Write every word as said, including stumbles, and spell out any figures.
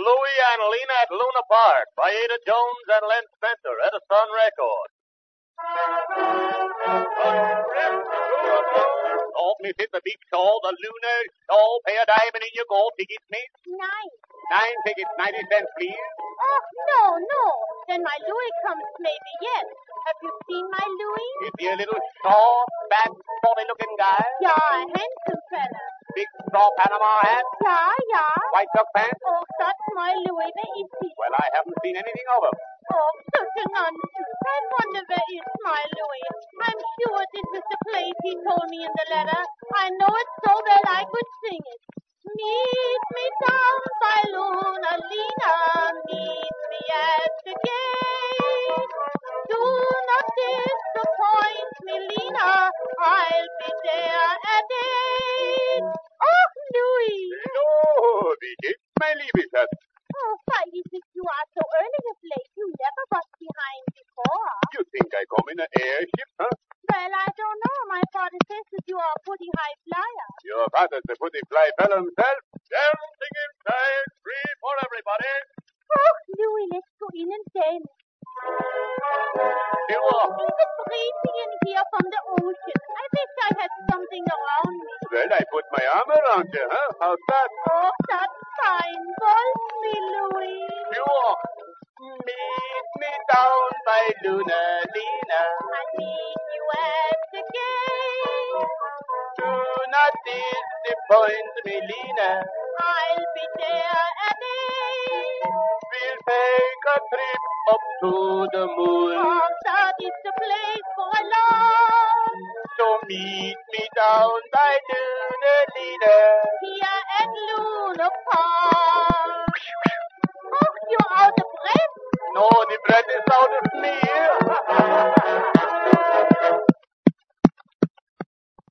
Louie and Lena at Luna Park by Ada Jones and Len Spencer at a Sun Record. Off me hit the big show, the Lunar show. Pay a dime and in you go. Tickets, miss? Nine. Nine tickets, ninety cents, please. Oh, no, no. Then my Louis comes maybe, yes. Have you seen my Louis? Is he a little short, fat, sporty-looking guy? Yeah, a handsome fella. Big straw Panama hat? Yeah, yeah. White duck pants? Oh, that's my Louis. Where is he? Well, I haven't seen anything of him. Oh, such a nonsense. I wonder where is my Louis. I'm sure this is the place he told me in the letter. I know it so well I could sing it. Meet me down by Luna, Lena. Meet me at the gate. Do not disappoint me, Lena. I'll be there at eight. Oh, Louis. No, wie geht's, mein liebes Herz? Oh, why is it you are so early of late? You never was behind before. You think I come in an airship, huh? Well, I don't know. My father says that you are a pretty high flyer. Your father's the pretty fly fellow himself. Dancing inside, free for everybody. Oh, Louis, let's go in and dance. You are. It's breezy in here from the ocean. I wish I had something around me. Well, I put my arm around you, huh? How's that? Oh, that's fine. Waltz me, Louis. You are. Meet me down by Luna, Lena. I'll meet you at the gate. Do not disappoint me, Lena. I'll be there at eight. We'll take a trip up to the moon. Oh, that is the place for a love. So meet me down by Luna, Lena. Here at Luna Park. Oh, you're out of breath? No, the breath is out of me.